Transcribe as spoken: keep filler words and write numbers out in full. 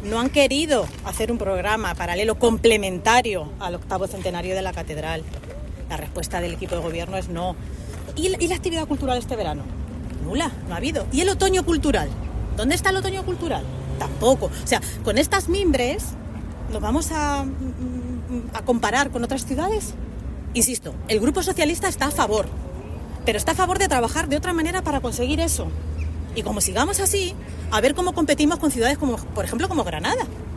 no han querido hacer un programa paralelo complementario al octavo centenario de la catedral. La respuesta del equipo de gobierno es no. ¿Y la, y la actividad cultural este verano? Nula, no ha habido. ¿Y el otoño cultural? ¿Dónde está el otoño cultural? Tampoco. O sea, con estas mimbres nos vamos a, a comparar con otras ciudades. Insisto, el Grupo Socialista está a favor, pero está a favor de trabajar de otra manera para conseguir eso. Y como sigamos así, a ver cómo competimos con ciudades como, por ejemplo, como Granada.